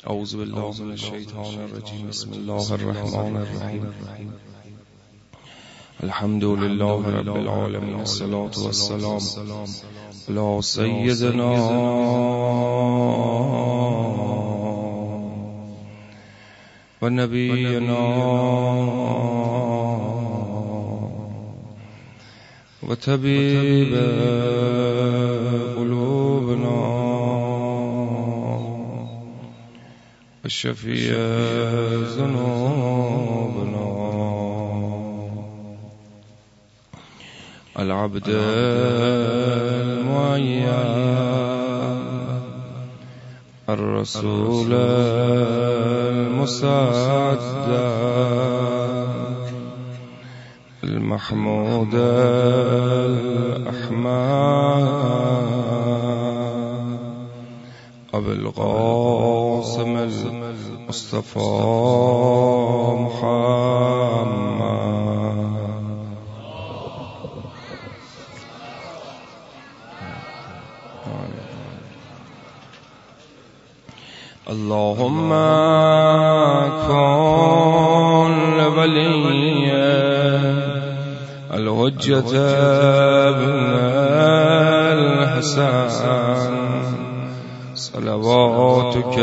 اعوذ بالله من الشیطان الرجیم. بسم الله الرحمن الرحیم. الحمد لله رب العالمین. الصلاة والسلام علی سیدنا و نبینا و طبیب قلوبنا و شفیع ذنوبنا العبد المعین الرسول المصدق المحمود الأحمد أبي القاسم المصطفى محمد. اللهم كن لولي الحجة ابن الحسن صلواتك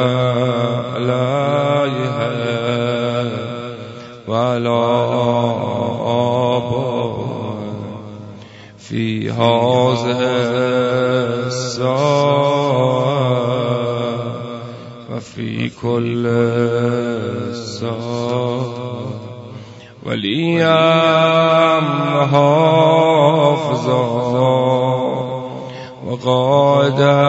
عليه وعلى آبائه في هذه الساعة وفي كل ساعة وليا محافظا وقائدا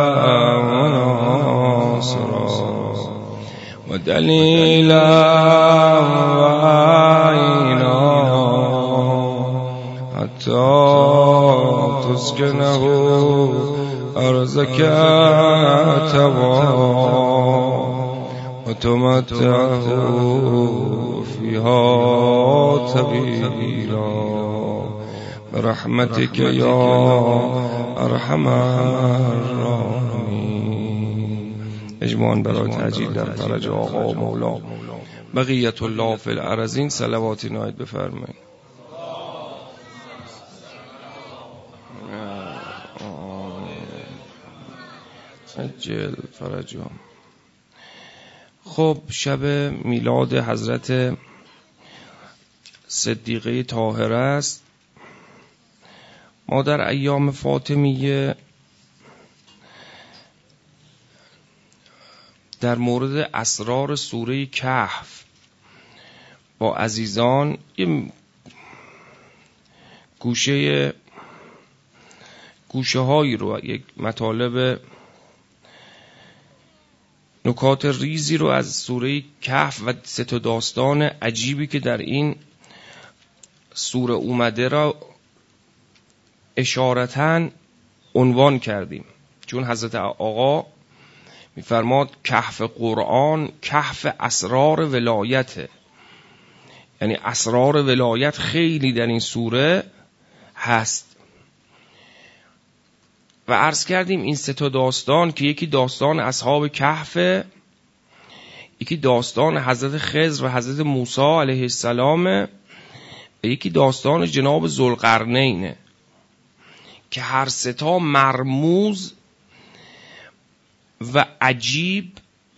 وناصرا ودليلا وعينا حتى تسكنه أرزك تبا وتمتعه فيها طويلا برحمتك يا ارحم الراحمین. اجماعاً برای تعجیل در فرج آقا و مولا بقیت الله فی الارضین صلواتی نایت بفرمایید. عجل فرجهم. خب شب میلاد حضرت صدیقه طاهره است. ما در ایام فاطمیه در مورد اسرار سوره کهف با عزیزان یه گوشه هایی رو، یک مطالب نکات ریزی رو از سوره کهف و 3 داستان عجیبی که در این سوره اومده را اشارتاً عنوان کردیم، چون حضرت آقا میفرماد کهف قرآن کهف اسرار ولایته، یعنی اسرار ولایت خیلی در این سوره هست. و عرض کردیم این 3 داستان که یکی داستان اصحاب کهف، یکی داستان حضرت خضر و حضرت موسی علیه السلام و یکی داستان جناب ذوالقرنینه که هر 3 مرموز و عجیب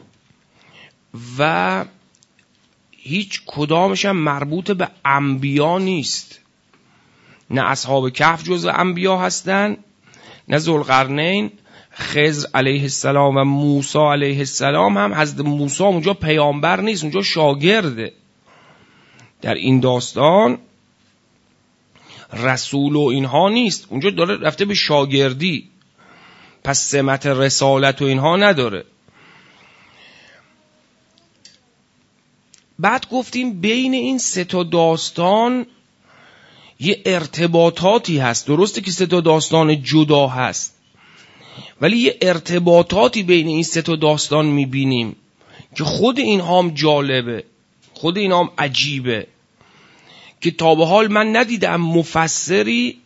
و هیچ کدامش هم مربوط به انبیا نیست. نه اصحاب کهف جزو انبیا هستن، نه ذوالقرنین، خضر علیه السلام و موسی علیه السلام هم. حضرت موسی اونجا پیامبر نیست، اونجا شاگرده. در این داستان رسول و اینها نیست، اونجا داره رفته به شاگردی، پس سمت رسالت و اینها نداره. بعد گفتیم بین این 3 داستان یه ارتباطاتی هست. درسته که 3 داستان جدا هست، ولی یه ارتباطاتی بین این 3 داستان میبینیم که خود اینها هم جالبه، خود اینها هم عجیبه، که تا به حال من ندیدم مفسری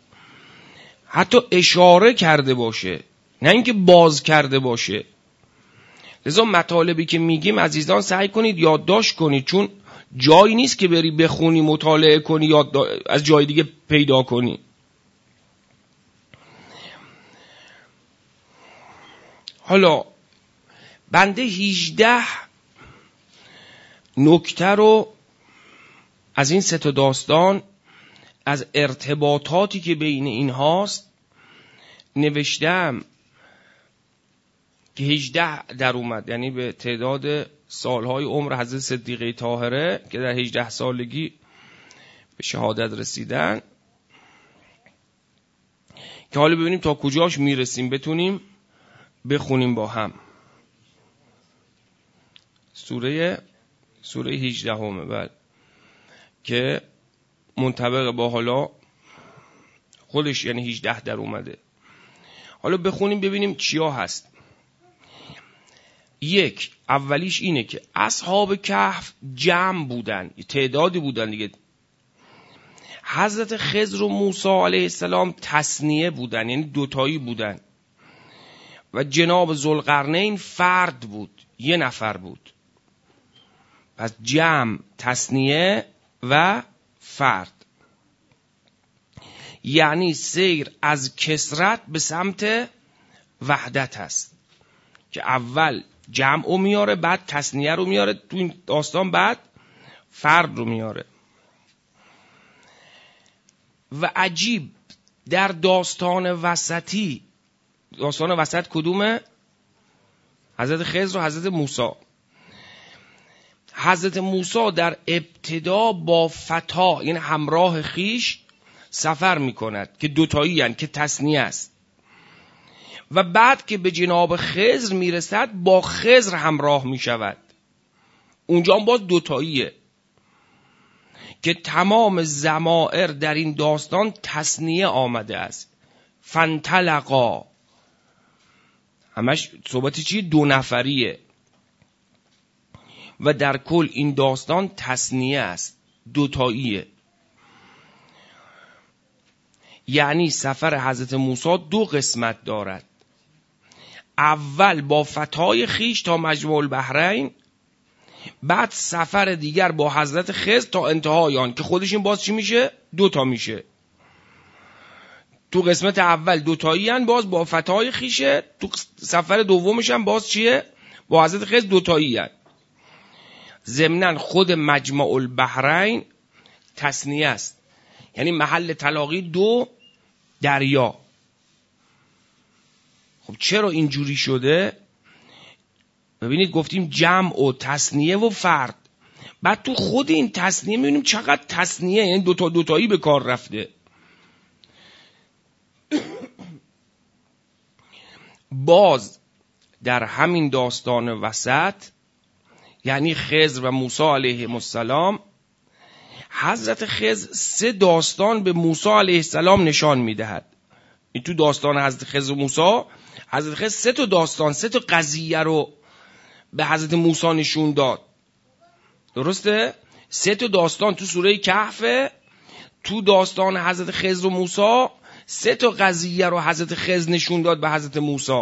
حتی اشاره کرده باشه، نه اینکه باز کرده باشه، لذا مطالبی که میگیم عزیزان سعی کنید یادداشت کنید، چون جایی نیست که بری بخونی مطالعه کنی از جای دیگه پیدا کنی. حالا بنده 18 نکته رو از این 3 داستان، از ارتباطاتی که بین این هاست نوشتم که 18 در اومد، یعنی به تعداد سالهای عمر حضرت صدیقه طاهره که در 18 سالگی به شهادت رسیدن، که حالا ببینیم تا کجاش میرسیم بتونیم بخونیم با هم. سوره 18 بله، که منطبق با حالا خودش، یعنی 18 در اومده. حالا بخونیم ببینیم چیا هست. یک، اولیش اینه که اصحاب کهف جمع بودن، تعدادی بودن دیگه. حضرت خضر و موسی علیه السلام تثنیه بودن، یعنی دوتایی بودن، و جناب ذوالقرنین فرد بود، 1 نفر بود. پس جمع، تثنیه و فرد، یعنی سیر از کثرت به سمت وحدت هست که اول جمع رو میاره، بعد تثنیه رو میاره تو این داستان، بعد فرد رو میاره. و عجیب در داستان وسطی، داستان وسط کدومه؟ حضرت خضر و حضرت موسی. حضرت موسی در ابتدا با فتا، یعنی همراه خیش سفر میکند که دوتایی هن، که تثنیه است، و بعد که به جناب خضر میرسد با خضر همراه میشود، اونجا هم باز دوتاییه، که تمام ضمائر در این داستان تثنیه آمده است. فانطلقا، همش صحبت چیه؟ 2 نفریه، و در کل این داستان تثنیه است، دوتاییه. یعنی سفر حضرت موسی 2 قسمت دارد. اول با فتای خیش تا مجمع البحرین، بعد سفر دیگر با حضرت خضر تا انتهای آن، که خودش این باز چی میشه؟ 2 تا میشه. تو قسمت اول 2 تایی هن، باز با فتای خیشه. تو سفر دومش هم باز چیه؟ با حضرت خضر 2 تایی هن. ضمناً خود مجمع البحرین تثنیه است، یعنی محل تلاقی 2 دریا. خب چرا اینجوری شده؟ ببینید گفتیم جمع و تثنیه و فرد، بعد تو خود این تثنیه میبینیم چقدر تثنیه، یعنی 2 تا 2 تایی به کار رفته. باز در همین داستان وسط، یعنی خضر و موسی علیه السلام، حضرت خضر 3 داستان به موسی علیه السلام نشان میدهد. این تو داستان حضرت خضر و موسی، حضرت خضر 3 تا داستان، 3 تا قضیه رو به حضرت موسی نشون داد. درسته؟ 3 تا داستان تو سوره کهف، تو داستان حضرت خضر و موسی 3 تا قضیه رو حضرت خضر نشون داد به حضرت موسی،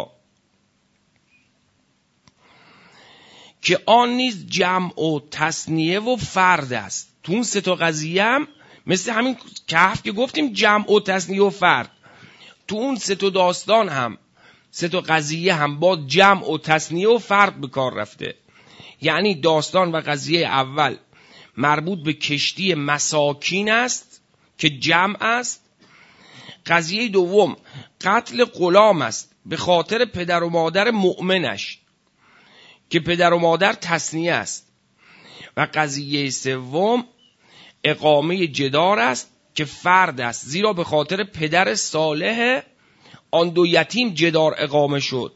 که آن نیز جمع و تثنیه و فرد است. تو اون 3 تا قضیه هم مثل همین کهف که گفتیم جمع و تثنیه و فرد، تو اون 3 تا داستان هم 3 تا قضیه هم با جمع و تثنیه و فرد به کار رفته. یعنی داستان و قضیه اول مربوط به کشتی مساکین است که جمع است. قضیه دوم قتل غلام است به خاطر پدر و مادر مؤمنش که پدر و مادر تثنیه است. و قضیه سوم اقامه جدار است که فرد است، زیرا به خاطر پدر صالح آن 2 یتیم جدار اقامه شد.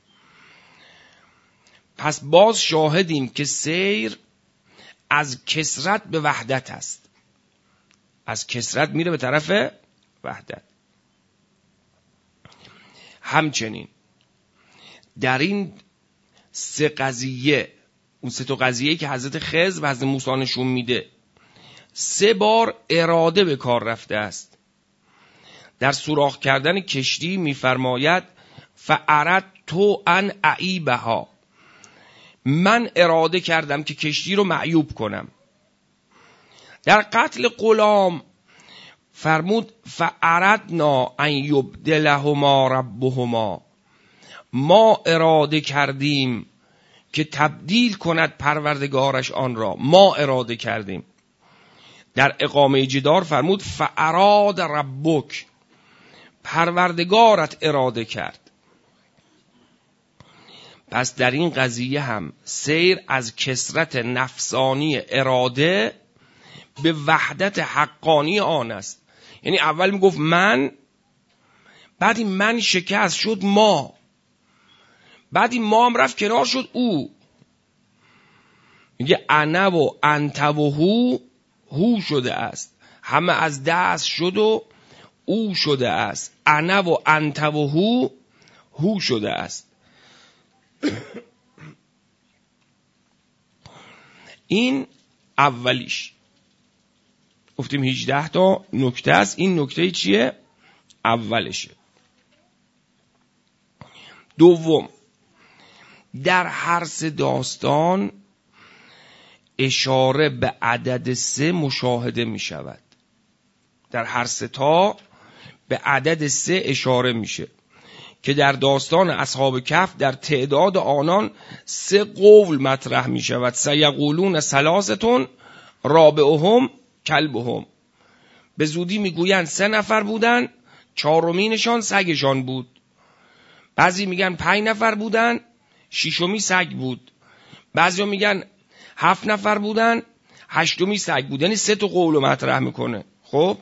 پس باز شاهدیم که سیر از کثرت به وحدت است، از کثرت میره به طرف وحدت. همچنین در این 3 قضیه، اون 3 تا قضیه که حضرت خضر و حضرت موسی نشون میده، 3 بار اراده به کار رفته است. در سوراخ کردن کشتی میفرماید فاردت ان اعیبها، من اراده کردم که کشتی رو معیوب کنم. در قتل غلام فرمود فاردنا ان یبدلهما ربهما، ما اراده کردیم که تبدیل کند پروردگارش آن را، ما اراده کردیم. در اقامه جدار فرمود فاراد ربک، پروردگارت اراده کرد. پس در این قضیه هم سیر از کثرت نفسانی اراده به وحدت حقانی آن است. یعنی اول میگفت من، بعد این من شکست شد ما، بعد این ما هم رفت کنار شد او. میگه انا و انت و هو شده است، همه از دست شد و او شده است. انا و انت و هو شده است. این اولیش. گفتیم 18 تا نکته است. این نکته چیه؟ اولشه. دوم، در هر سه داستان اشاره به عدد 3 مشاهده می شود. در هر سه تا به عدد 3 اشاره میشه که در داستان اصحاب کهف در تعداد آنان 3 قول مطرح می شود. سیقولون ثلاثه رابعهم کلبهم، به زودی میگویند 3 نفر بودن، 4مینشان سگشان بود. بعضی میگن 5 نفر بودن، 6می سگ بود. بعضی میگن 7 نفر بودن، 8می سگ بود. یعنی 3 تا قول مطرح میکنه. خب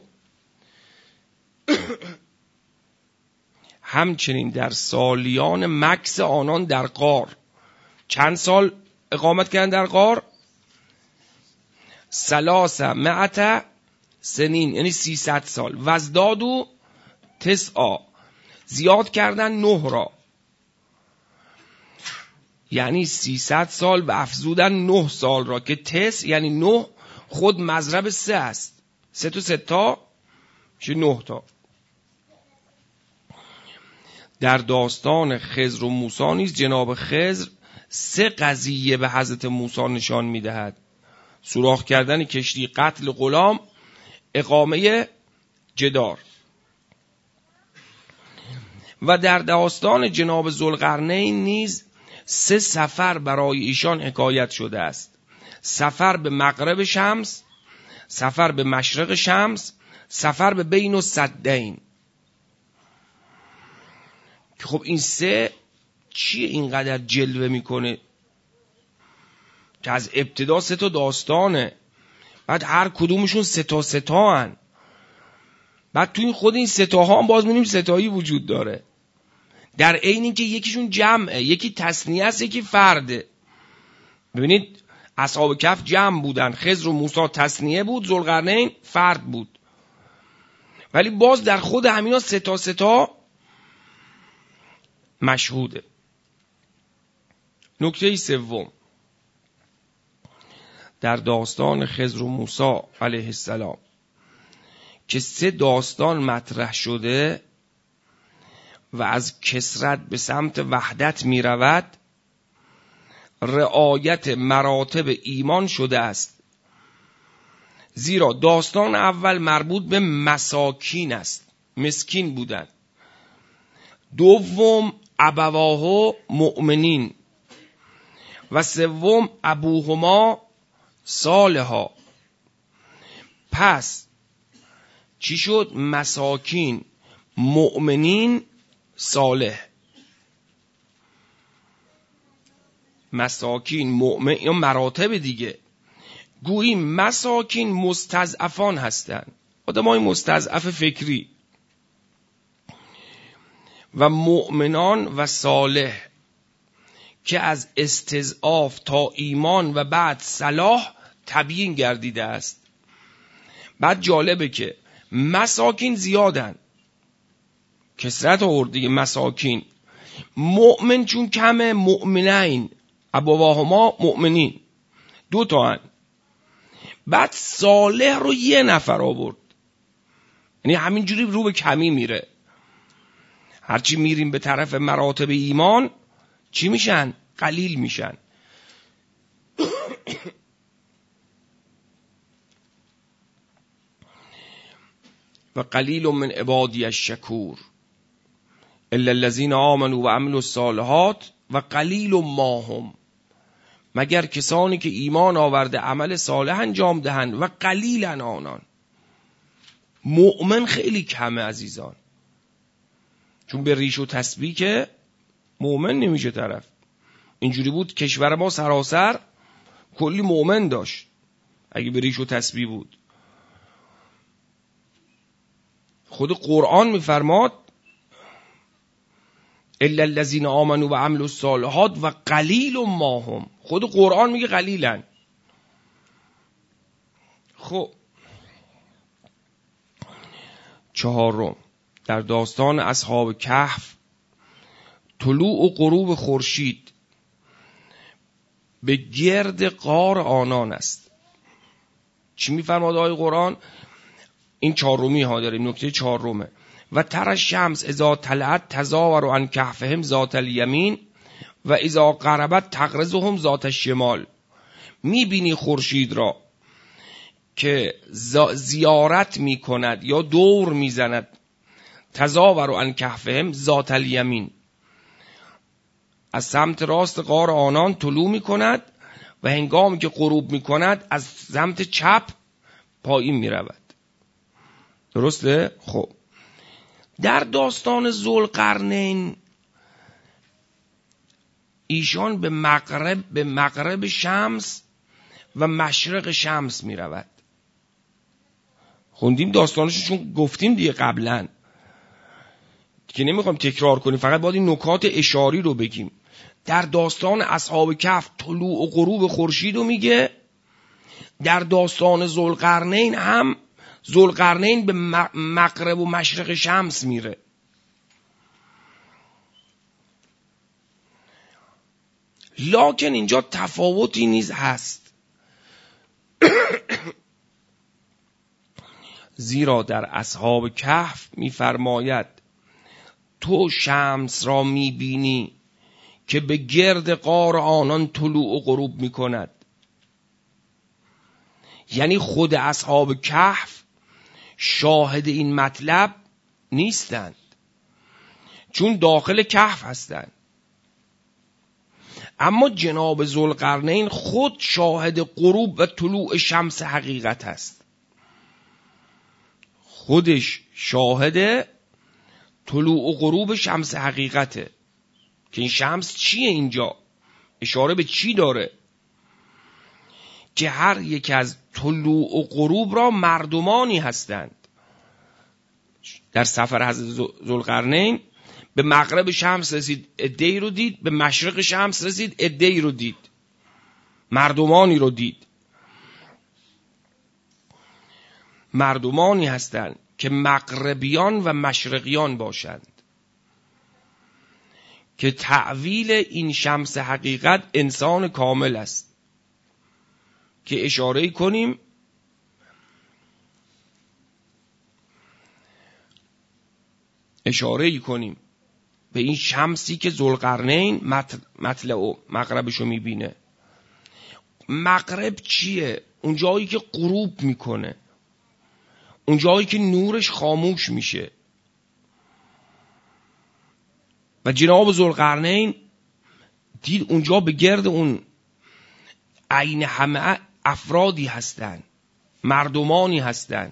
همچنین در سالیان مکث آنان در غار، چند سال اقامت کردن در غار؟ 300 سنین، یعنی 300 سال. وزدادو 9، زیاد کردن 9 را، یعنی 300 سال و افزودن 9 سال را که 9 یعنی 9 خود مضرب 3 است. 3 تا 3 تا میشه 9 تا. در داستان خضر و موسی نیز جناب خضر 3 قضیه به حضرت موسی نشان میدهد: سوراخ کردن کشتی، قتل غلام، اقامه جدار. و در داستان جناب ذوالقرنین نیز 3 سفر برای ایشان حکایت شده است: سفر به مغرب شمس، سفر به مشرق شمس، سفر به بین السدین. که خب این 3 چیه اینقدر جلوه میکنه که از ابتدا 3 تا داستانه، بعد هر کدومشون 3 تا هن، بعد تو این خود این 3 تاها هم باز می‌بینیم 3 تایی وجود داره، در عین اینکه یکیشون جمعه، یکی تثنیه است، یکی فرده. ببینید اصحاب کهف جمع بودن، خضر و موسی تثنیه بود، ذوالقرنین فرد بود، ولی باز در خود همینا 3 تا مشهوده. نکته سوم، در داستان خضر و موسی علیه السلام که 3 داستان مطرح شده و از کثرت به سمت وحدت می رود، رعایت مراتب ایمان شده است. زیرا داستان اول مربوط به مساکین است، مسکین بودن. دوم ابواه مؤمنین و سوم ابوهما صالحا. پس چی شد؟ مساکین، مؤمنین، صالح. مساکین، مؤمن یا مراتب دیگه. گویی مساکین مستضعفان هستند، آدمای مستضعف فکری، و مؤمنان و صالح که از استضعاف تا ایمان و بعد صلاح تبیین گردیده است. بعد جالبه که مساکین زیادن، کثرت آورد دیگه مساکین. مؤمن چون کمه، مؤمنین، ابواهما مؤمنین 2 تا هن. بعد صالح رو 1 نفر آورد، یعنی همینجوری رو به کمی میره. هرچی میریم به طرف مراتب ایمان چی میشن؟ قلیل میشن. و قلیل من عبادی الشکور الا الذین آمنوا و عملوا الصالحات و قلیل ما هم، مگر کسانی که ایمان آورده عمل صالح انجام دهند و قلیلن آنان. مؤمن خیلی کمه عزیزان، چون به ریش و تسبیح که مؤمن نمیشه طرف. اینجوری بود کشور ما سراسر کلی مؤمن داشت اگه به ریش و تسبیح بود. خود قرآن میفرماد الا الذین آمنوا و عملوا الصالحات و قلیل ما هم. خود قرآن میگه قلیلن. خب چهارم، در داستان اصحاب کهف طلوع و غروب خورشید به گرد غار آنان است. چی میفرماد آیه قرآن؟ این چهارمی ها داریم، نکته چهارمه. و تر الشمس اذا طلعت تزاور عن کهفهم ذات الیمین و اذا غربت تقرضهم ذات الشمال. میبینی خورشید را که زیارت میکند یا دور میزند، تزاور عن کهفهم ذات الیمین، از سمت راست غار آنان طلوع میکند و هنگامی که غروب میکند از سمت چپ پایین میرود. درسته؟ خب در داستان ذوالقرنین ایشان به مغرب شمس و مشرق شمس می رود. خوندیم داستانشو چون گفتیم دیگه قبلا که نمیخوام تکرار کنیم، فقط باید این نکات اشاری رو بگیم. در داستان اصحاب کهف طلوع و غروب خورشید رو میگه. در داستان ذوالقرنین هم ذوالقرنین به مغرب و مشرق شمس میره. لکن اینجا تفاوتی نیز هست. زیرا در اصحاب کهف میفرماید تو شمس را میبینی که به گرد غار آنان طلوع و غروب میکند. یعنی خود اصحاب کهف شاهد این مطلب نیستند چون داخل کهف هستند، اما جناب ذوالقرنین خود شاهد غروب و طلوع شمس حقیقت است. خودش شاهد طلوع و غروب شمس حقیقته که این شمس چیه؟ اینجا اشاره به چی داره؟ که هر یک از طلوع و غروب را مردمانی هستند. در سفر حضرت ذوالقرنین به مغرب شمس رسید، عده‌ای رو دید، به مشرق شمس رسید، عده‌ای رو دید، مردمانی رو دید. مردمانی هستند که مغربیان و مشرقیان باشند که تعویل این شمس حقیقت انسان کامل است که اشاره کنیم به این شمسی که ذوالقرنین مطلع و مغربشو میبینه. مغرب چیه؟ اون جایی که غروب میکنه، اون جایی که نورش خاموش میشه. و جناب ذوالقرنین دید اونجا به گرد اون عین همه افرادی هستند، مردمانی هستند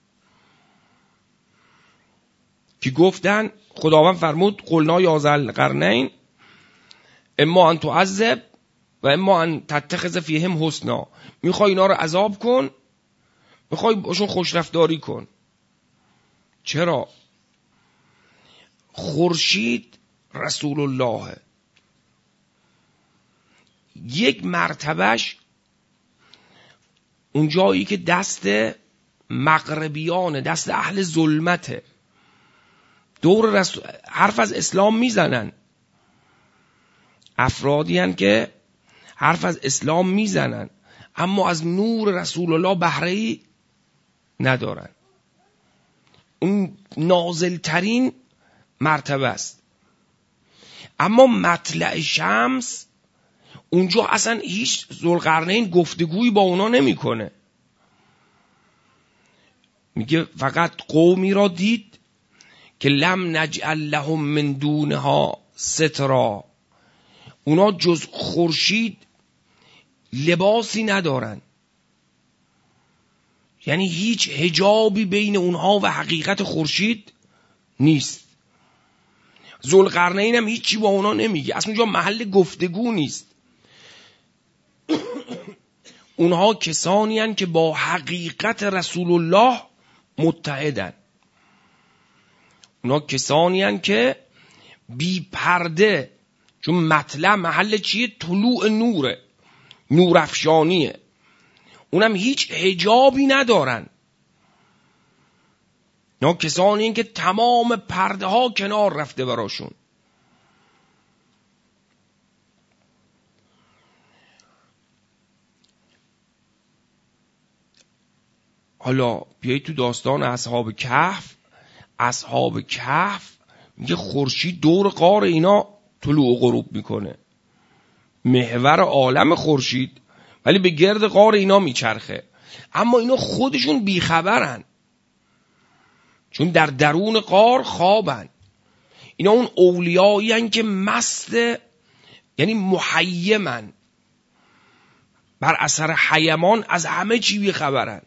که گفتن، خداوند فرمود قلنا یا ذوالقرنین اما ان تعذب و اما ان تتخذ فیهم حسنا. میخوای اینا رو عذاب کن، میخوای باشون خوشرفتاری کن. چرا؟ خورشید رسول الله، یک مرتبهش اون جایی که دست مغربیانه، دست اهل ظلمته، دور حرف از اسلام میزنن، افرادی هن که حرف از اسلام میزنن اما از نور رسول الله بهره‌ای ندارن. اون نازلترین مرتبه است. اما مطلع شمس اونجا اصلا هیچ ذوالقرنین گفتگویی با اونا نمیکنه. میگه فقط قومی را دید که لم نجعل لهم من دونها سترا، اونا جز خورشید لباسی ندارن، یعنی هیچ حجابی بین اونها و حقیقت خورشید نیست. ذوالقرنین هم هیچی با اونا نمیگه، اصلا اونجا محل گفتگو نیست. اونها کسانی هستند که با حقیقت رسول الله متحدن. اونها کسانی هستند که بی پرده، چون مطلع محل چیه؟ طلوع نوره، نورافشانیه، اونم هیچ حجابی ندارن. نه کسانی این که تمام پرده ها کنار رفته براشون. حالا بیایی تو داستان اصحاب کهف. اصحاب کهف میگه خورشید دور غار اینا طلوع و غروب میکنه، محور عالم خورشید، ولی به گرد غار اینا میچرخه، اما اینا خودشون بیخبرن، چون در درون غار خوابن. اینا اون اولیایی هن که مست، یعنی محیمن، بر اثر حیمان از همه چی بیخبرن،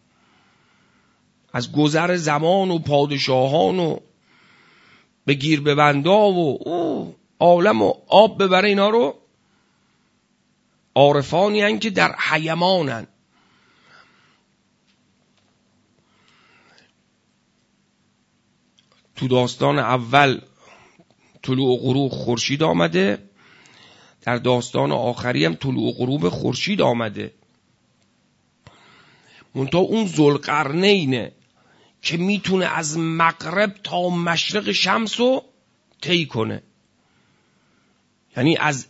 از گذر زمان و پادشاهان و به گیر ببندا و عالم و آب ببره. اینا رو عارفانی هن که در حیمانن. تو داستان اول طلوع و غروب خورشید آمده، در داستان آخری هم طلوع و غروب خورشید آمده. منتها اون ذوالقرنینه که میتونه از مغرب تا مشرق شمس رو طی کنه، یعنی از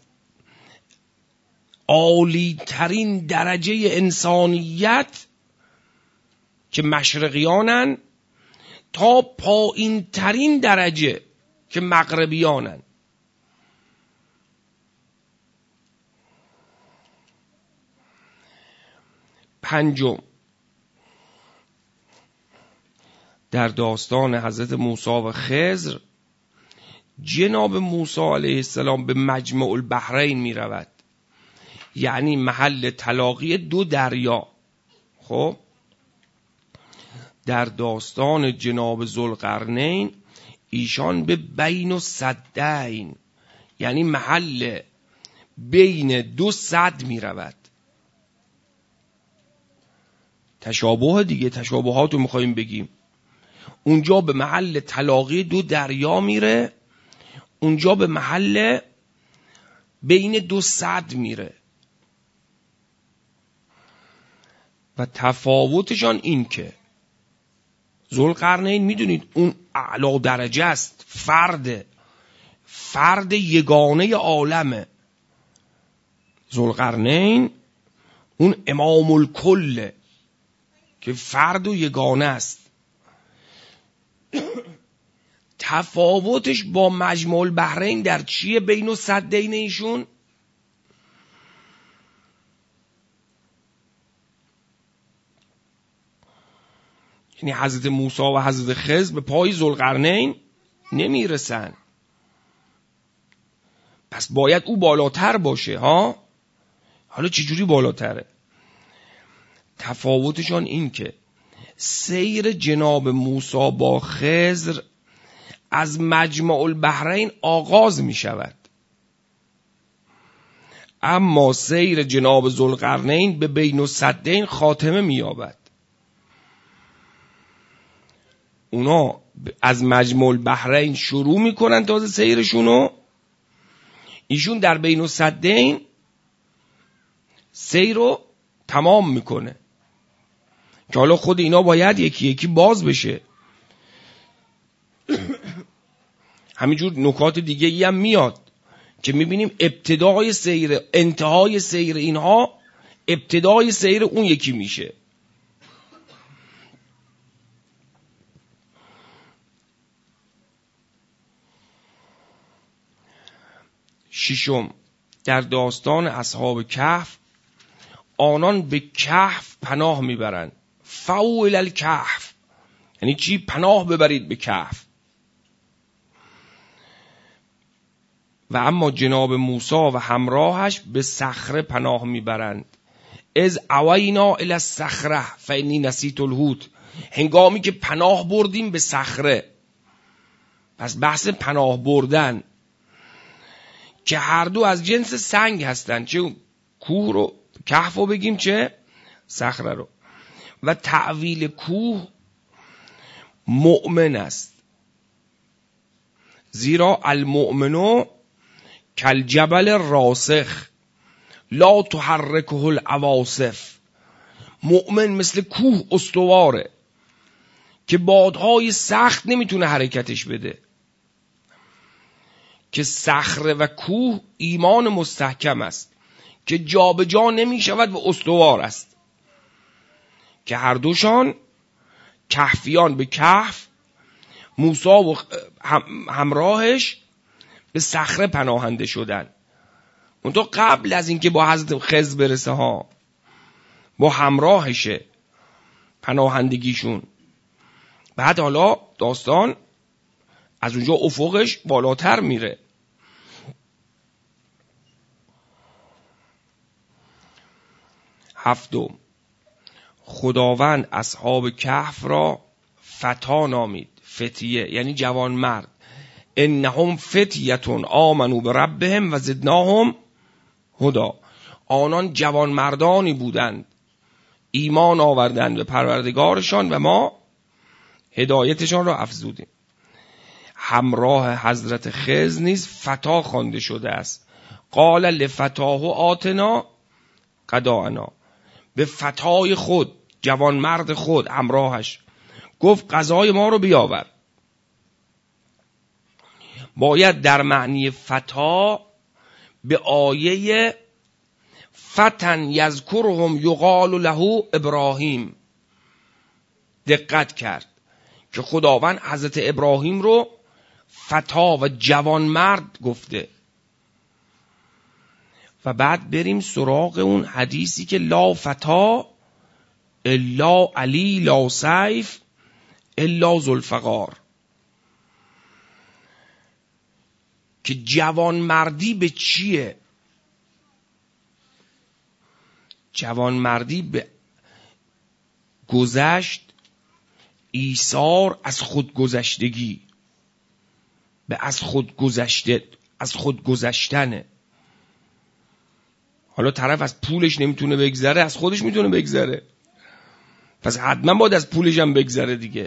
عالی ترین درجه انسانیت که مشرقیانن تا پایین ترین درجه که مغربیانن. پنجم، در داستان حضرت موسی و خضر، جناب موسی علیه السلام به مجمع البحرین می رود، یعنی محل تلاقی دو دریا. خب در داستان جناب ذوالقرنین ایشان به بین السدین، یعنی محل بین دو سد می رود. تشابه دیگه، تشابهات رو میخواییم بگیم. اونجا به محل تلاقی دو دریا میره، اونجا به محل بین دو سد میره. و تفاوتشان این که ذوالقرنین میدونید اون اعلی درجه است، فرد یگانه عالمه. ذوالقرنین اون امام الکل که فرد و یگانه است. تفاوتش با مجمع البحرین در چیه بین و سدین ایشون؟ یعنی حضرت موسی و حضرت خضر به پای ذوالقرنین نمیرسن، پس باید او بالاتر باشه ها. حالا چجوری بالاتره؟ تفاوتشان این که سیر جناب موسی با خضر از مجمع البحرین آغاز می شود، اما سیر جناب ذوالقرنین به بین السدین خاتمه می یابد. اونا از مجمع البحرین شروع می کنن تازه سیرشونو، ایشون در بین السدین سیر رو تمام میکنه که حالا خود اینا باید یکی یکی باز بشه. همینجور نکات دیگه ای هم میاد که میبینیم ابتدای سیر، انتهای سیر اینها ابتدای سیر اون یکی میشه. ششم، در داستان اصحاب کهف آنان به کهف پناه میبرند. فاو الی الکهف، یعنی چی؟ پناه ببرید به کهف. و اما جناب موسی و همراهش به صخره پناه میبرند. از اوینا الی الصخره فانی نسیت الحوت، هنگامی که پناه بردیم به صخره. پس بحث پناه بردن که هر دو از جنس سنگ هستند، چه کوه رو کهف رو بگیم چه صخره رو. و تعویل کوه مؤمن است، زیرا المؤمنو کالجبل راسخ لا تحرکه العواصف. مؤمن مثل کوه استواره که بادهای سخت نمیتونه حرکتش بده. که صخره و کوه ایمان مستحکم است که جابجا نمیشود و استوار است، که هر دوشان کهفیان به کهف، موسی و همراهش به صخره پناهنده شدن. اون تو قبل از اینکه با حضرت خضر برسه ها، با همراهشه پناهندگیشون. بعد حالا داستان از اونجا افقش بالاتر میره. هفتم، خداوند اصحاب کهف را فتا نامید. فتیه یعنی جوان مرد. انهم فتیتون آمنو بربهم و زدناهم هدا. آنان جوان مردانی بودند ایمان آوردند به پروردگارشان و ما هدایتشان را افزودیم. همراه حضرت خضر نیز فتا خوانده شده است. قال لفتاه آتنا غداءنا. به فتای خود، جوان مرد خود، همراهش گفت غذای ما رو بیاور. باید در معنی فتا به آیه فتن یذکرهم یقال له ابراهیم دقت کرد که خداوند حضرت ابراهیم رو فتا و جوان مرد گفته. و بعد بریم سراغ اون حدیثی که لا فتا الا علی لا سیف الا ذوالفقار، که جوان مردی به چیه؟ جوان مردی به گذشت، ایثار از خودگذشتگی، به از خود گذشتنه. حالا طرف از پولش نمیتونه بگذره، از خودش میتونه بگذره، پس حتما باید از پولش هم بگذره دیگه.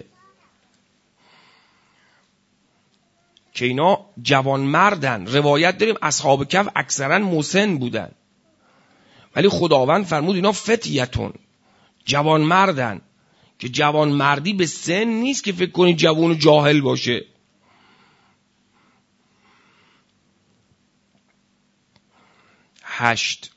که اینا جوان مردن. روایت داریم اصحاب کهف اکثرا مسن بودن، ولی خداوند فرمود اینا فتیتون، جوان مردن. که جوان مردی به سن نیست که فکر کنی جوان و جاهل باشه. هشت،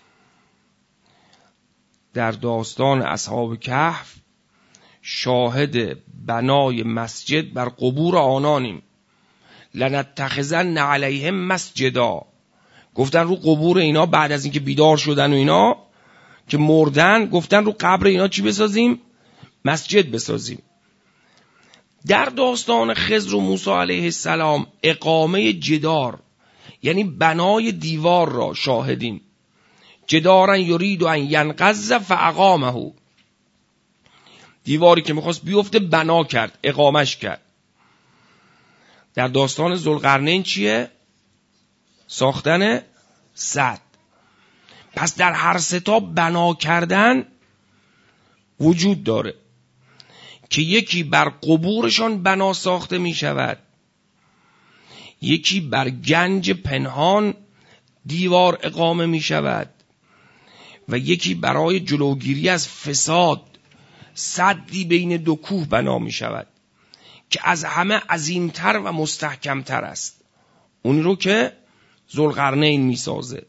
در داستان اصحاب کهف شاهد بنای مسجد بر قبور آنانیم. لنتخذن علیهم مسجدا. گفتن رو قبور اینا بعد از اینکه بیدار شدن و اینا که مردن، گفتن رو قبر اینا چی بسازیم؟ مسجد بسازیم. در داستان خضر و موسی علیه السلام اقامه جدار یعنی بنای دیوار را شاهدیم. جدارن یرید ان ینقض فاقامه، دیواری که میخواست بیفته بنا کرد، اقامش کرد. در داستان ذوالقرنین چیه؟ ساختن سد. پس در هر ستا بنا کردن وجود داره که یکی بر قبورشان بنا ساخته می شود، یکی بر گنج پنهان دیوار اقامه می شود و یکی برای جلوگیری از فساد سدی بین دو کوه بنا می شود که از همه عظیمتر و مستحکمتر است، اون رو که ذوالقرنین می سازه.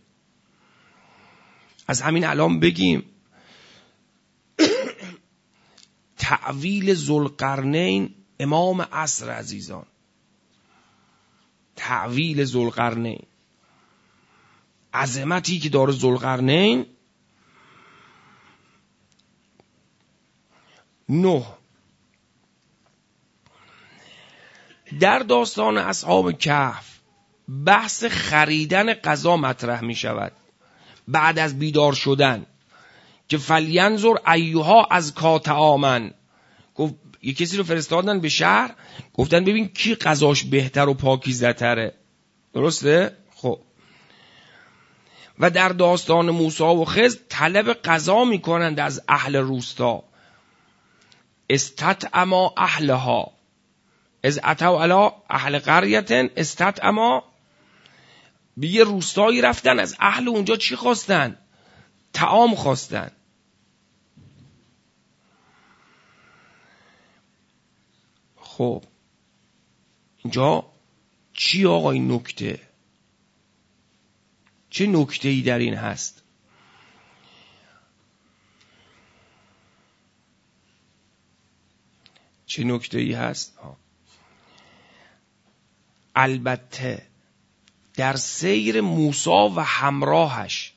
از همین الان بگیم تعویل ذوالقرنین امام عصر عزیزان، تعویل ذوالقرنین، عظمتی که داره ذوالقرنین. 9، در داستان اصحاب کهف بحث خریدن غذا مطرح می شود بعد از بیدار شدن که فلینظر ایها از طعاما. گفت یه کسی رو فرستادن به شهر، گفتن ببین کی غذاش بهتر و پاکیزه تره. درسته؟ خب و در داستان موسی و خضر طلب غذا میکنند از اهل روستا. استطعما اهلها از اتوا علی اهل قریة استطعما. به یه روستایی رفتن، از اهل اونجا چی خواستن؟ طعام خواستن. خب اینجا چی آقا این نکته؟ چه نکته ای در این هست؟ چه نکته ای هست؟ البته در سیر موسی و همراهش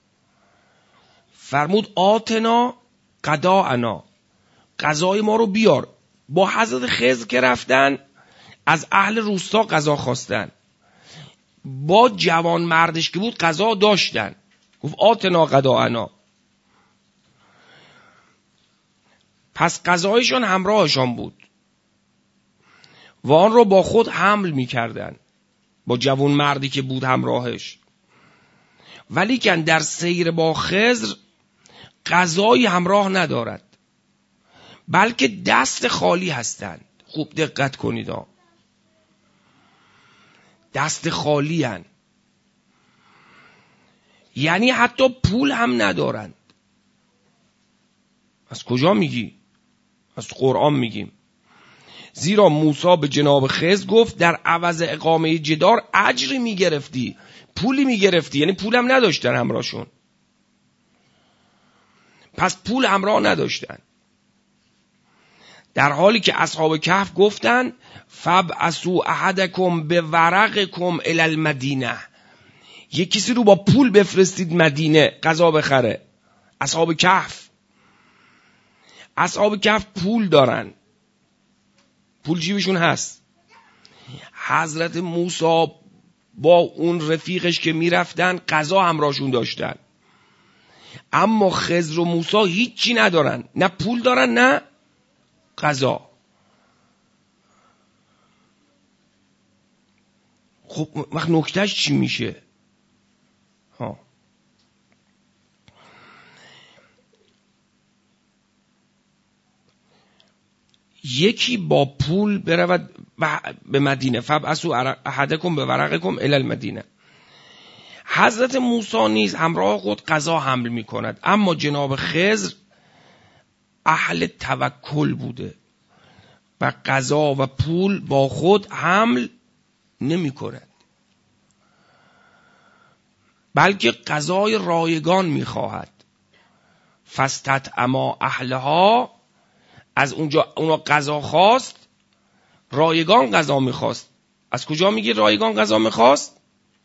فرمود آتنا غداءنا، غذای ما رو بیار. با حضرت خضر که رفتن از اهل روستا غذا خواستن، با جوان مردش که بود غذا داشتن، گفت آتنا غداءنا. پس غذایشان همراهشان بود و آن رو با خود حمل می‌کردن، با جوان مردی که بود همراهش. ولیکن در سیر با خضر غذایی همراه ندارد، بلکه دست خالی هستند. خوب دقت کنید ها، دست خالی هستند، یعنی حتی پول هم ندارند. از کجا میگی؟ از قرآن میگیم. زیرا موسی به جناب خضر گفت در عوض اقامه جدار اجری میگرفتی، پولی میگرفتی، یعنی پول هم نداشتن همراهشون. پس پول همراه نداشتن، در حالی که اصحاب کهف گفتن فبعثوا احدکم بورقکم الی المدینه، یک کسی رو با پول بفرستید مدینه غذا بخره. اصحاب کهف پول دارن، پول جیبشون هست. حضرت موسی با اون رفیقش که میرفتن غذا همراهشون داشتن، اما خضر و موسی هیچی ندارن، نه پول دارن نه غذا. خب وقت نکتهش چی میشه؟ یکی با پول برود به مدینه، فبعثوا احدکم بورقکم الی المدینه. حضرت موسی نیز همراه خود غذا حمل می کند، اما جناب خضر اهل توکل بوده و غذا و پول با خود حمل نمی کند، بلکه غذای رایگان می خواهد. فاستطعما اهلها، از اونجا اونا غذا خواست، رایگان غذا می خواست. از کجا میگه رایگان غذا می خواست؟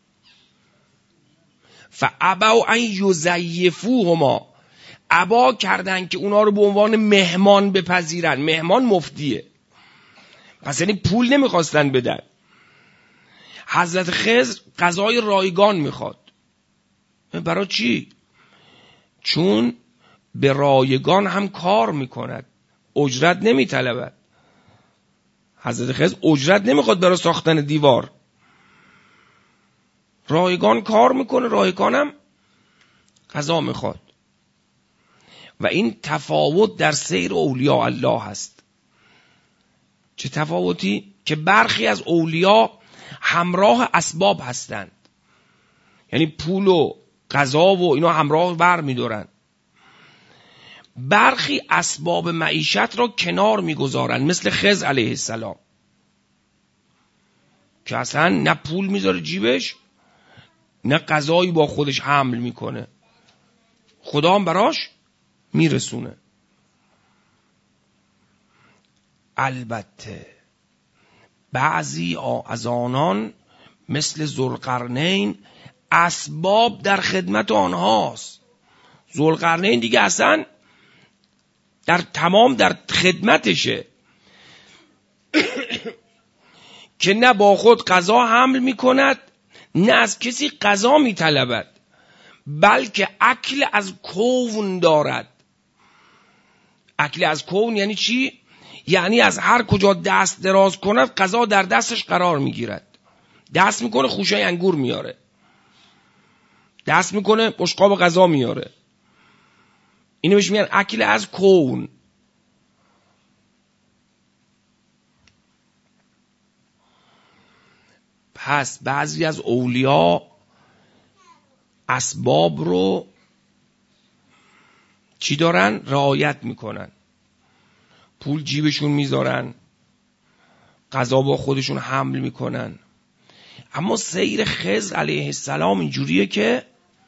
فابوا ان یضیفوهما، ابا کردن که اونا رو به عنوان مهمان بپذیرن. مهمان مفتیه، پس یعنی پول نمیخواستن بدن. حضرت خضر غذای رایگان میخواد. برای چی؟ چون به رایگان هم کار میکند، اجرت نمیطلبد. حضرت خضر اجرت نمیخواد برای ساختن دیوار، رایگان کار میکنه، رایگان هم غذا میخواد. و این تفاوت در سیر اولیاء الله هست. چه تفاوتی؟ که برخی از اولیاء همراه اسباب هستند، یعنی پول و غذا و اینا همراه بر میدارن. برخی اسباب معیشت را کنار میگذارن، مثل خضر علیه السلام که اصلا نه پول میذاره جیبش نه غذایی با خودش حمل میکنه، خدا هم براش میرسونه. البته بعضی از آنان مثل ذوالقرنین اسباب در خدمت آنهاست. ذوالقرنین دیگه اصلا در خدمتشه که نه با خود قضا حمل می کند نه از کسی قضا می طلبد، بلکه اکل از کون دارد. اکل از کون یعنی چی؟ یعنی از هر کجا دست دراز کند قضا در دستش قرار می گیرد. دست میکنه خوشای انگور میاره، دست میکنه بشقاب غذا میاره. اینو بهش میگن اکل از کون. پس بعضی از اولیا اسباب رو چی دارن؟ رعایت میکنن. پول جیبشون میذارن، غذا با خودشون حمل میکنن. اما سیر خضر علیه السلام اینجوریه که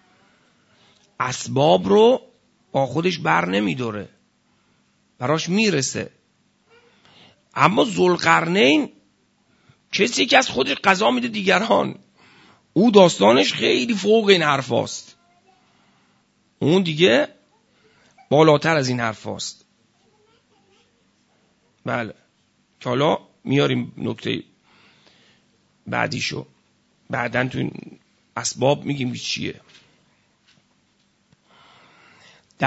اسباب رو با خودش بر نمیداره، براش میرسه. اما ذوالقرنین کسی که از خودش غذا میده دیگران، او داستانش خیلی فوق این حرف هاست. اون دیگه بالاتر از این حرف هاست. بله که حالا میاریم نکته بعدیشو، بعدن تو این اسباب میگیم چیه. 10،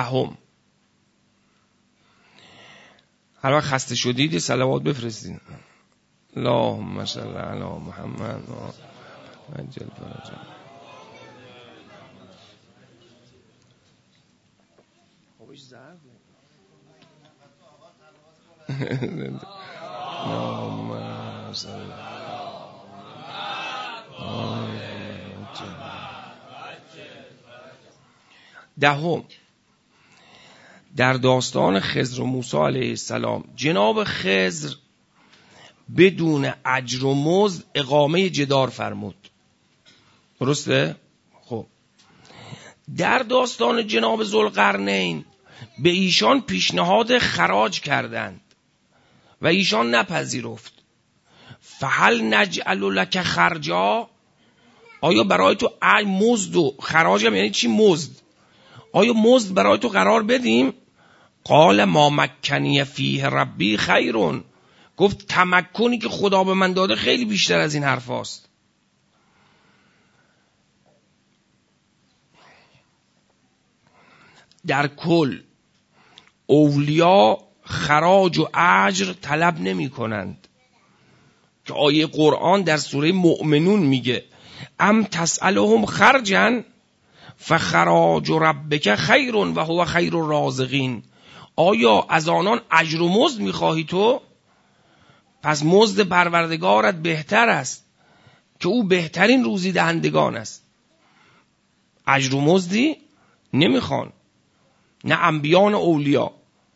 هر وقت خسته شدید صلوات بفرستین. اللهم صل علی محمد و عجل فرجه. خوبش ضعف اللهم صل دهم، در داستان خضر و موسی علیه السلام جناب خضر بدون اجر و مزد اقامه جدار فرمود. درسته؟ خب در داستان جناب ذوالقرنین به ایشان پیشنهاد خراج کردند و ایشان نپذیرفت. فهل نجعل لک خرجا، آیا برای تو مزد و خراج هم یعنی چی مزد؟ آیا مزد برای تو قرار بدیم؟ قال ما مکنی فیه ربی خیرون، گفت تمکنی که خدا به من داده خیلی بیشتر از این حرف هاست. در کل اولیا خراج و اجر طلب نمی کنند که آیه قرآن در سوره مؤمنون میگه ام تسألهم خرجا فخراج ربک خیر و هو خیر الرازقین. آیا از آنان اجر و مزد میخواهی تو؟ پس مزد پروردگارت بهتر است که او بهترین روزی دهندگان است. اجر و مزدی نمیخوان، نه انبیان اولیا.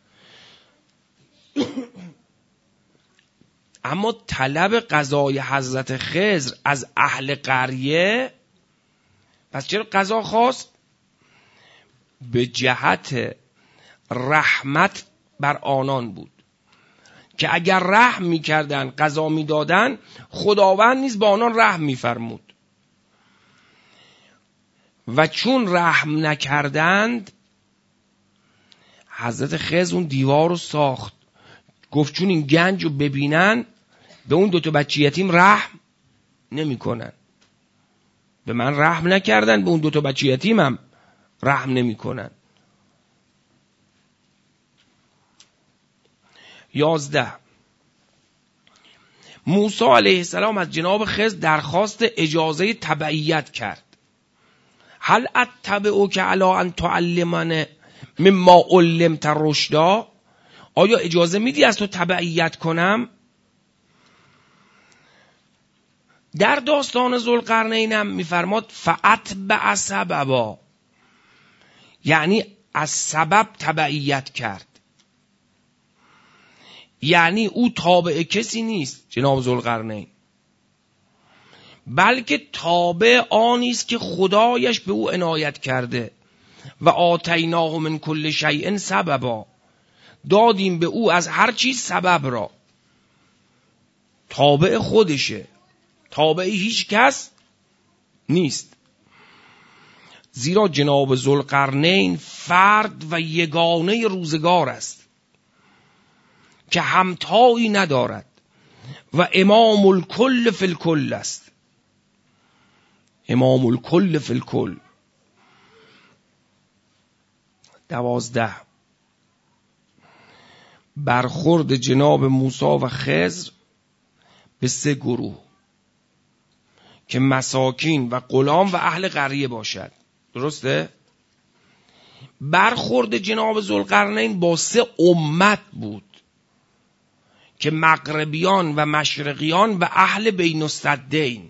اما طلب قضای حضرت خضر از اهل قریه، پس چرا قضا خواست؟ به جهت رحمت بر آنان بود که اگر رحم میکردن قضا میدادن خداوند نیز با آنان رحم میفرمود. و چون رحم نکردند حضرت خضر اون دیوار رو ساخت، گفت چون این گنج رو ببینن به اون 2 بچه یتیم رحم نمی کنن. به من رحم نکردن، به اون 2 بچه یتیم هم رحم نمی کنن. 11 موسی علیه السلام از جناب خضر درخواست اجازه تبعیت کرد. هل اتبعک علی ان تعلمنی مما علمت رشدا، آیا اجازه میدی از تو تبعیت کنم؟ در داستان ذوالقرنینم میفرماد فاتبع سببا، یعنی از سبب تبعیت کرد. یعنی او تابع کسی نیست جناب ذوالقرنین، بلکه تابع آنی است که خدایش به او عنایت کرده. و آتیناه من کل شیء سببا، دادیم به او از هر چیز سبب را. تابع خودشه، تابع هیچ کس نیست. زیرا جناب ذوالقرنین فرد و یگانه روزگار است که همتایی ندارد و امام الکل فی الکل است. امام الکل فی الکل. 12 برخورد جناب موسی و خضر به 3 گروه که مساکین و غلام و اهل قریه باشد. درسته؟ برخورد جناب ذوالقرنین با 3 امت بود که مغربیان و مشرقیان و اهل بین السدین.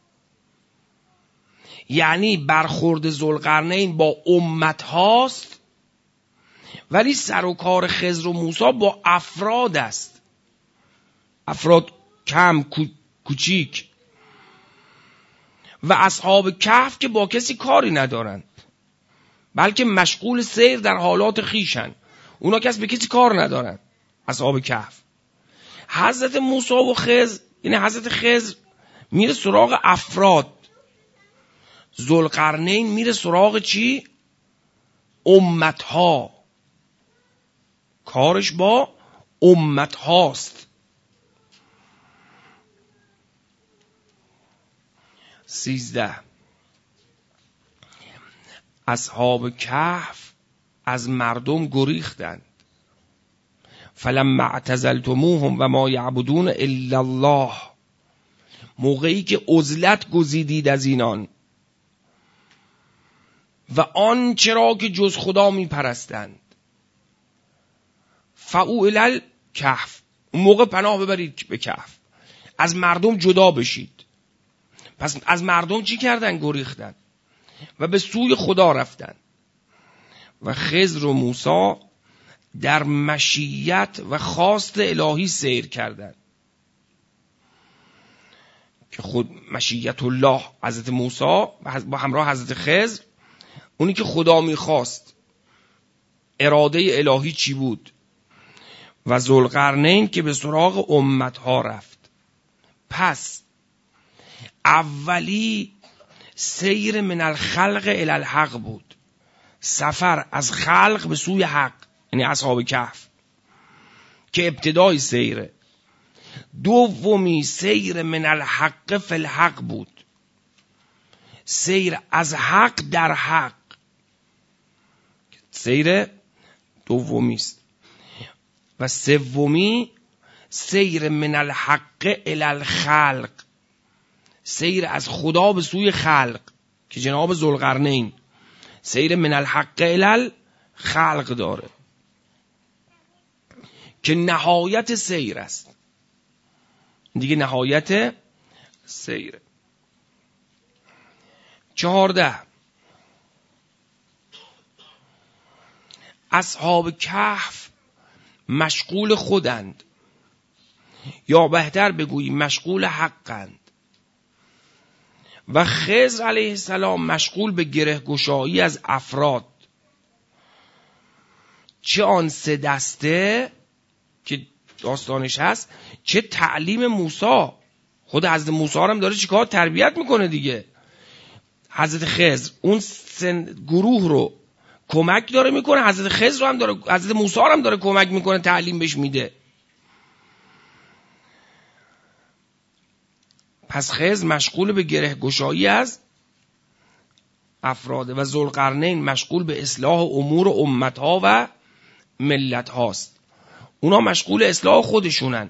یعنی برخورد ذوالقرنین با امت هاست، ولی سر و کار خضر و موسی با افراد است. افراد کم کوچیک و اصحاب کهف که با کسی کاری ندارند، بلکه مشغول سیر در حالات خیشن. اونا کس به کسی کار ندارند، اصحاب کهف. حضرت موسی و خضر، یعنی حضرت خضر میره سراغ افراد، ذوالقرنین میره سراغ چی؟ امتها. کارش با امت هاست. 13 اصحاب کهف از مردم گریختند. فلما اعتزلتموهم و ما یعبدون الا الله. موقعی که عزلت گزیدید از اینان و آنچه را که جز خدا می پرستند. فاو الی الکهف. اون موقع پناه ببرید به کهف، از مردم جدا بشید. پس از مردم چی کردن؟ گریختن و به سوی خدا رفتن. و خضر و موسی در مشیت و خواست الهی سیر کردند که خود مشیت الله حضرت موسی با همراه حضرت خضر، اونی که خدا میخواست، اراده الهی چی بود. و ذوالقرنین که به سراغ امتها رفت. پس اولی سیر من الخلق الی الحق بود، سفر از خلق به سوی حق، یعنی اصحاب کهف که ابتدای سیره. دومی سیر من الحق فی الحق بود، سیر از حق در حق، سیر دومی است. و سومی سیر من الحق الی الخلق، سیر از خدا به سوی خلق که جناب ذوالقرنین سیر من الحق الی الخلق داره که نهایت سیر است. دیگه نهایت سیر. 14 اصحاب کهف مشغول خودند، یا بهتر بگوییم مشغول حقند، و خضر علیه السلام مشغول به گره گشایی از افراد، چه آن 3 دسته که داستانش هست، چه تعلیم موسی. خود حضرت موسی هم داره چیکار؟ تربیت میکنه دیگه. حضرت خضر اون گروه رو کمک داره میکنه، حضرت خضر رو هم داره، حضرت موسی هم داره کمک میکنه، تعلیم بهش میده. پس خضر مشغول به گره گشایی از افراد و ذوالقرنین مشغول به اصلاح امور امتها و ملت هاست. اونا مشغول اصلاح خودشونن،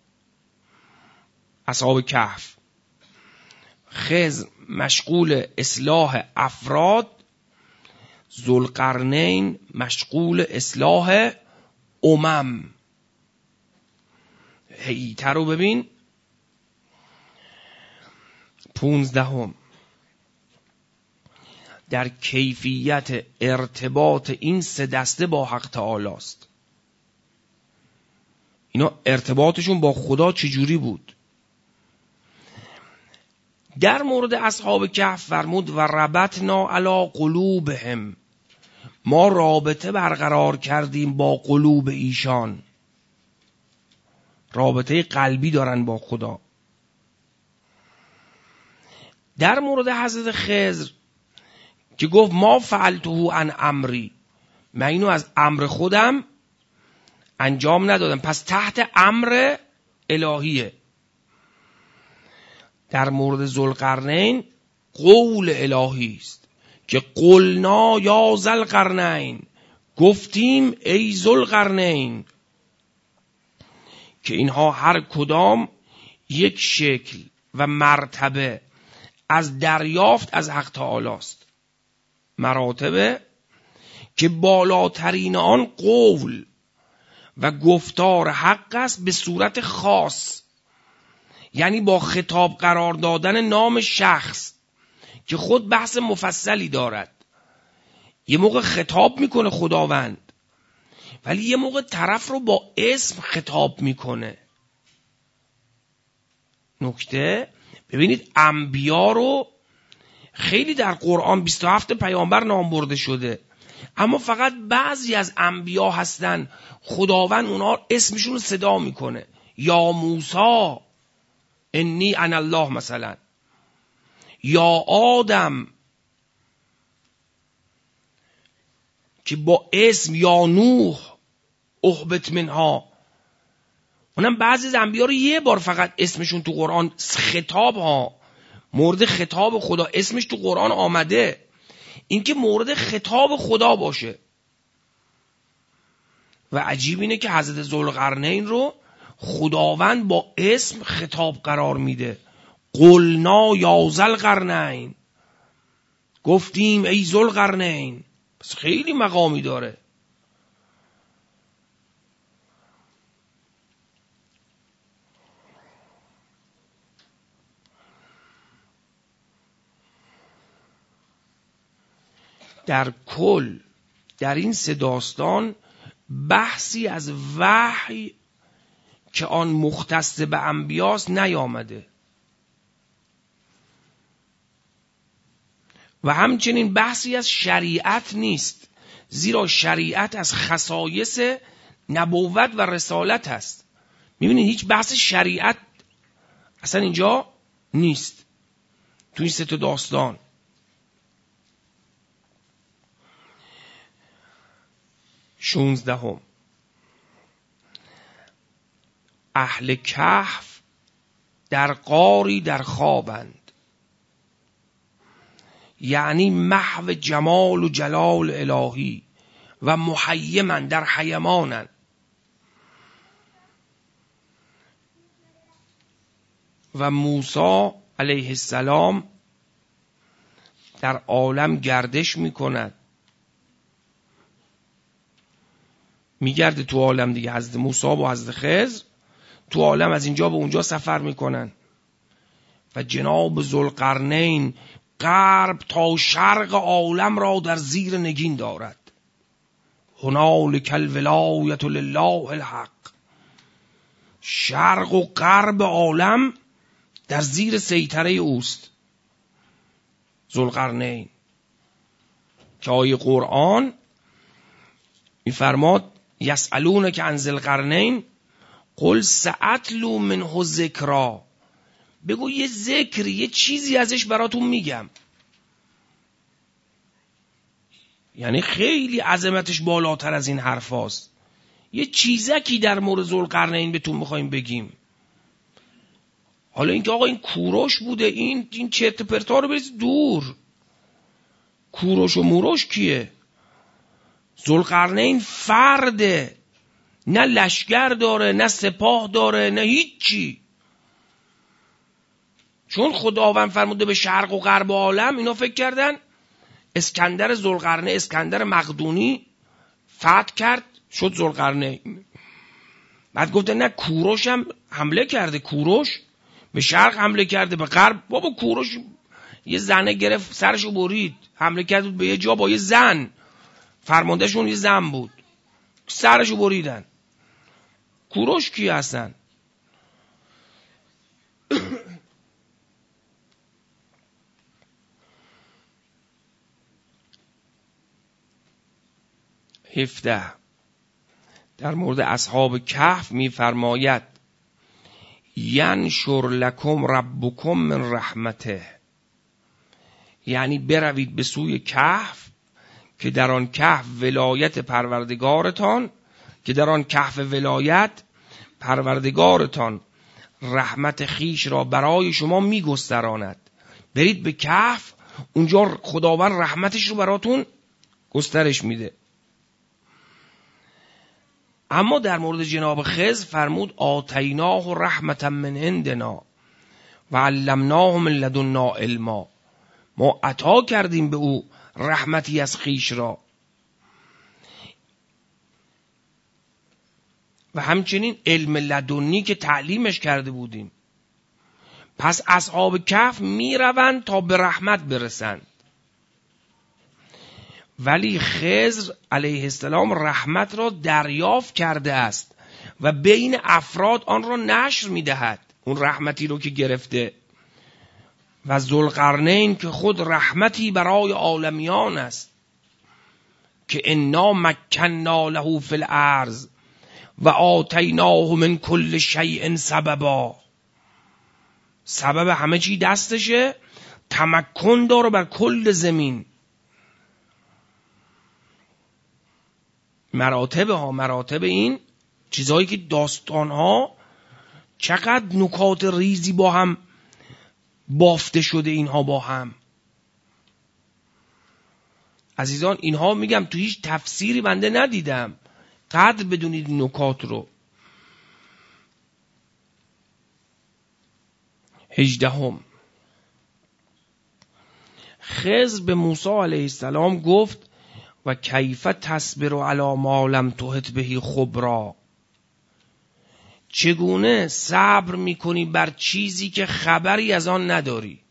اصحاب کهف. خضر مشغول اصلاح افراد، ذوالقرنین مشغول اصلاح امم. هیئت رو ببین. 15 در کیفیت ارتباط این 3 دسته با حق تعالی است. اینا ارتباطشون با خدا چجوری بود؟ در مورد اصحاب کهف فرمود و ربطنا علی قلوبهم، ما رابطه برقرار کردیم با قلوب ایشان، رابطه قلبی دارن با خدا. در مورد حضرت خضر که گفت ما فعلته عن امری، من اینو از امر خودم انجام ندادم، پس تحت امر الهیه. در مورد ذوالقرنین قول الهی است که قلنا یا ذوالقرنین، گفتیم ای ذوالقرنین، که اینها هر کدام یک شکل و مرتبه از دریافت از حق تعالی است. مراتبه که بالاترین آن قول و گفتار حق است به صورت خاص، یعنی با خطاب قرار دادن نام شخص که خود بحث مفصلی دارد. یه موقع خطاب میکنه خداوند، ولی یه موقع طرف رو با اسم خطاب میکنه. نکته ببینید، انبیا رو خیلی در قرآن 27 پیامبر نام برده شده، اما فقط بعضی از انبیا هستن خداوند اونا اسمشون رو صدا میکنه. یا موسی انی انا الله مثلا، یا آدم که با اسم، یا نوح اهبط منها. اونم بعضی از انبیا رو یه بار فقط اسمشون تو قرآن خطاب ها، مورد خطاب خدا اسمش تو قرآن آمده. این که مورد خطاب خدا باشه. و عجیب اینه که حضرت ذوالقرنین رو خداوند با اسم خطاب قرار میده. قلنا یا ذوالقرنین، گفتیم ای ذوالقرنین. پس خیلی مقامی داره. در کل در این سه داستان بحثی از وحی که آن مختص به انبیاست نیامده و همچنین بحثی از شریعت نیست، زیرا شریعت از خصایص نبوت و رسالت است. میبینید هیچ بحث شریعت اصلا اینجا نیست تو این سه تا داستان. شونزدهم، اهل کهف در غاری در خوابند، یعنی محو جمال و جلال الهی و محیمن در حیمانند. و موسی علیه السلام در عالم گردش میکند، میگرده تو عالم دیگه. حضرت موسی و حضرت خضر تو عالم از اینجا به اونجا سفر میکنن و جناب ذوالقرنین غرب تا شرق عالم را در زیر نگین دارد. هنالک الولایة لله الحق، شرق و غرب عالم در زیر سیطره اوست ذوالقرنین. که آیه قرآن میفرماد یسألونک عن ذی القرنین قل سأتلو منه ذکرا، بگو یه ذکری، یه چیزی ازش براتون میگم. یعنی خیلی عظمتش بالاتر از این حرف هاست. یه چیزکی در مورد ذوالقرنین بهتون میخوایم بگیم. حالا اینکه آقا این کوروش بوده، این چرت پرتا رو بریز دور. کوروش و موروش کیه؟ ذوالقرنین فرده، نه لشکر داره، نه سپاه داره، نه هیچی. چون خداوند فرموده به شرق و غرب عالم، اینا فکر کردن اسکندر ذوالقرنین، اسکندر مقدونی فتح کرد شد ذوالقرنین. بعد گفته نه، کوروش هم حمله کرده، کوروش به شرق حمله کرده، به غرب. بابا کوروش یه زنه گرفت سرشو برید، حمله کرد به یه جا با یه زن، فرماندهشون یه زن بود، سرشو بریدن. کوروش کی هستن؟ هفده، در مورد اصحاب کهف میفرماید ینشر لکم ربکم من رحمته، یعنی بروید به سوی کهف که در آن کهف ولایت پروردگارتان، که در آن کهف ولایت پروردگارتان رحمت خیش را برای شما میگستراند. برید به کهف، اونجا خداوند رحمتش رو براتون گسترش میده. اما در مورد جناب خضر فرمود آتیناه رحمتا من عندنا و علمناه من لدنا علما. ما عطا کردیم به او رحمتی از خیش را و همچنین علم لدنی که تعلیمش کرده بودیم. پس اصحاب کهف می روند تا به رحمت برسند، ولی خضر علیه السلام رحمت را دریافت کرده است و بین افراد آن را نشر می دهد، اون رحمتی رو که گرفته. و ذوالقرنین که خود رحمتی برای عالمیان است که انا مکننا له فی الارض و آتیناه من کل شیء سببا. سبب همه چی دستشه، تمکن داره بر کل زمین. مراتب این چیزهایی که داستانها چقدر نکات ریزی با هم بافته شده، اینها با هم. عزیزان اینها میگم تو هیچ تفسیری بنده ندیدم، قدر بدونید نکات رو. 18 خضر به موسی علیه السلام گفت و کیف تصبر علی ما لم تحط به خبرا. چگونه صبر میکنی بر چیزی که خبری از آن نداری؟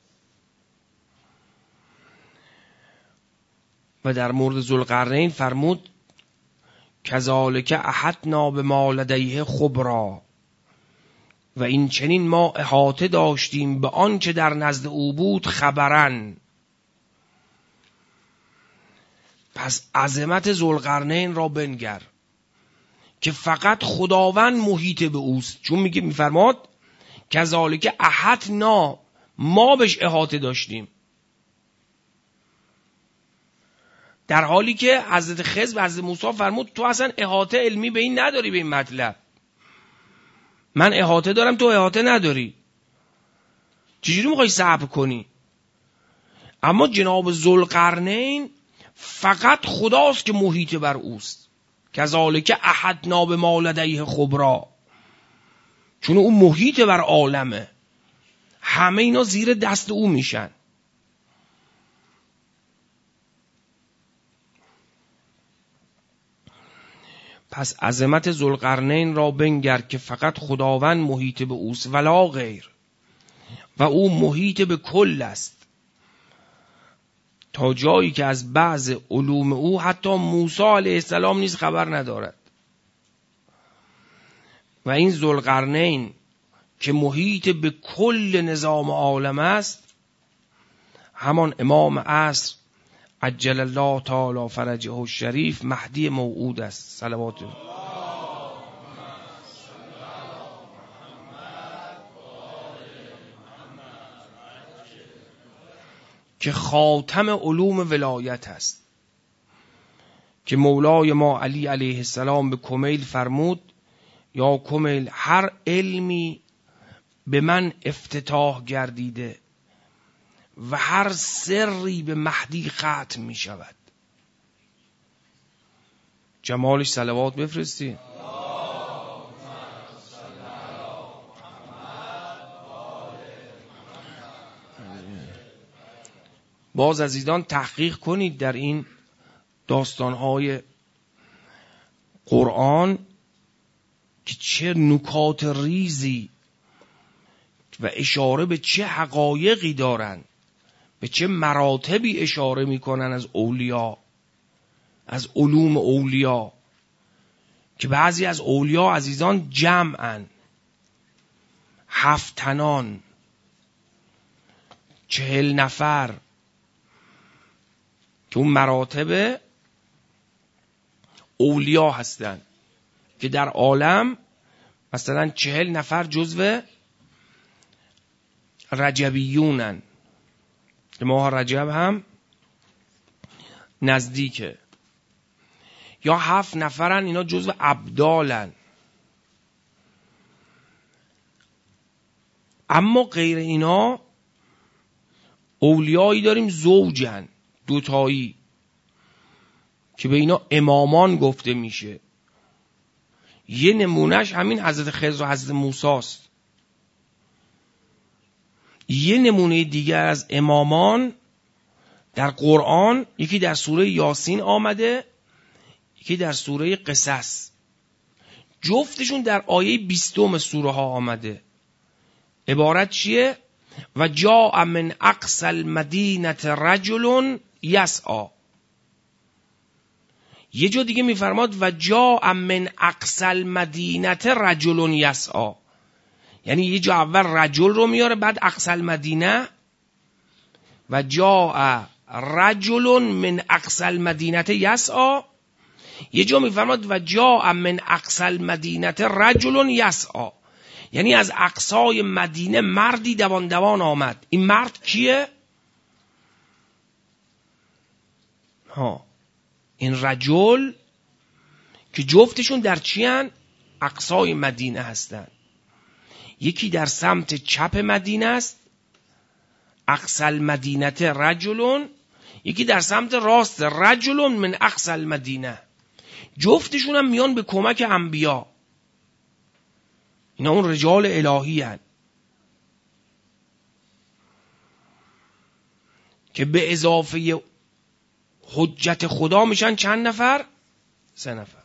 و در مورد ذوالقرنین فرمود کذالک احطنا بما لدیه خبرا. و این چنین ما احاطه داشتیم به آنچه در نزد او بود خبرن. پس عظمت ذوالقرنین را بنگر که فقط خداوند محیط به اوست، چون میفرماد کذالک احطنا، ما بهش احاطه داشتیم، در حالی که حضرت خضر و حضرت موسی فرمود تو اصلا احاطه علمی به این نداری، به این مطلب. من احاطه دارم، تو احاطه نداری، چجوری میخوای صبر کنی؟ اما جناب ذوالقرنین فقط خداست که محیط بر اوست. کذالک احطنا بما لدیه خبرا، چون او محیط بر عالمه، همه اینا زیر دست او میشن. پس عظمت ذوالقرنین را بنگر که فقط خداوند محیط به اوست ولا غیر، و او محیط به کل است، تا جایی که از بعض علوم او حتی موسی علیه السلام نیز خبر ندارد. و این ذوالقرنین که محیط به کل نظام عالم است، همان امام عصر عجل الله تعالی فرجه الشریف مهدی موعود است. صلوات الله. که خاتم علوم ولایت است، که مولای ما علی علیه السلام به کمیل فرمود یا کمیل هر علمی به من افتتاح گردیده و هر سری به مهدی ختم می شود. جمالش صلوات بفرستی. باز عزیزان تحقیق کنید در این داستانهای قرآن که چه نکات ریزی و اشاره به چه حقایقی دارند، به چه مراتبی اشاره میکنن از اولیا، از علوم اولیا، که بعضی از اولیا عزیزان جمعن، 7 تنان، 40 نفر، که اون مراتب اولیا هستن که در عالم مثلا 40 نفر جزو رجبیونن که ماه رجب هم نزدیکه، یا 7 نفرن اینا جزو ابدالن. اما غیر اینا اولیایی داریم زوجن، دوتایی، که به اینا امامان گفته میشه. یه نمونهش همین حضرت خضر و حضرت موسی است. یه نمونه دیگر از امامان در قرآن، یکی در سوره یاسین آمده، یکی در سوره قصص. جفتشون در آیه 20 سوره ها آمده. عبارت چیه؟ و جاء من اقصی المدینه رجل یسعی. یه جا دیگه میفرماد و جاء من اقصی المدینه رجل یسعی، یعنی یه جا اول رجل رو میاره بعد اقصی المدینه. و جاء رجل من اقصی المدینه یسعی، یه جا میفرماد و جاء من اقصی المدینه رجل یسعی، یعنی از اقصای مدینه مردی دوان دوان آمد. این مرد کیه؟ این رجل که جفتشون در چی هن؟ اقصای مدینه هستن. یکی در سمت چپ مدینه است، اقصی المدینه رجلون، یکی در سمت راست، رجلون من اقصی المدینه. جفتشون هم میان به کمک انبیا. اینا اون رجال الهی هن که به اضافه حجت خدا میشن چند نفر؟ 3 نفر.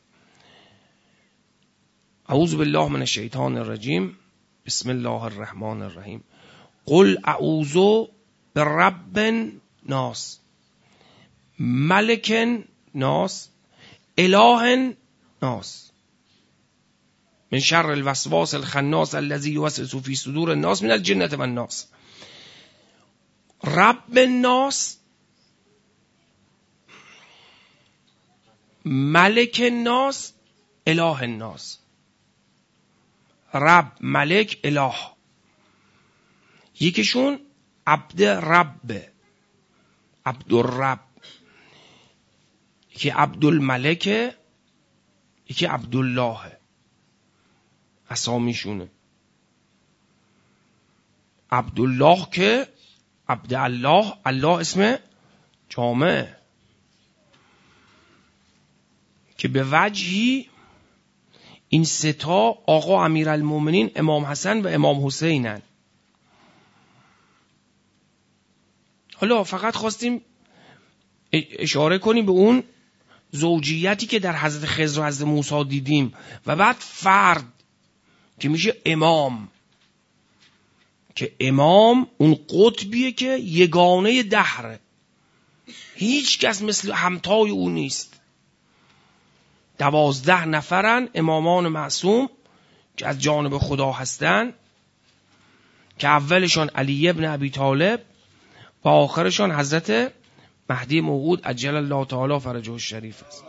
اعوذ بالله من الشیطان الرجیم. بسم الله الرحمن الرحیم. قل اعوذ برب الناس ملک الناس اله الناس من شر الوسواس الخناس الذی یوسوس فی صدور الناس من الجنة والناس. رب الناس، ملک الناس، اله الناس. رب، ملک، اله. یکیشون عبد رب، عبدالرب، یکی عبدالملک، یکی عبدالله. اسامیشونه. عبدالله که عبد الله، الله اسم جامع که به وجهی این 3 تا آقا امیرالمومنین امام حسن و امام حسینن. حالا فقط خواستیم اشاره کنیم به اون زوجیتی که در حضرت خضر و حضرت موسی دیدیم. و بعد فرد که میشه امام، که امام اون قطبیه که یگانه دهره، هیچ کس مثل همتای او نیست. 12 نفرن امامان معصوم که از جانب خدا هستن، که اولشان علی ابن ابی طالب و آخرشان حضرت مهدی موعود عجل الله تعالی فرجه الشریف است.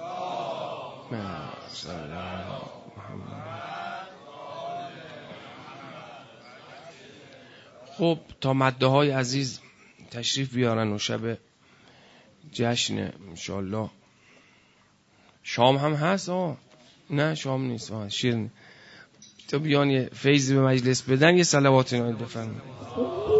خب تا مده های عزیز تشریف بیارن و شب جشن انشالله. شام هم هست؟ نه شام نیست، شیرین. تو بیان یه فیضی به مجلس بدن، یه صلوات نایل بفرمایید.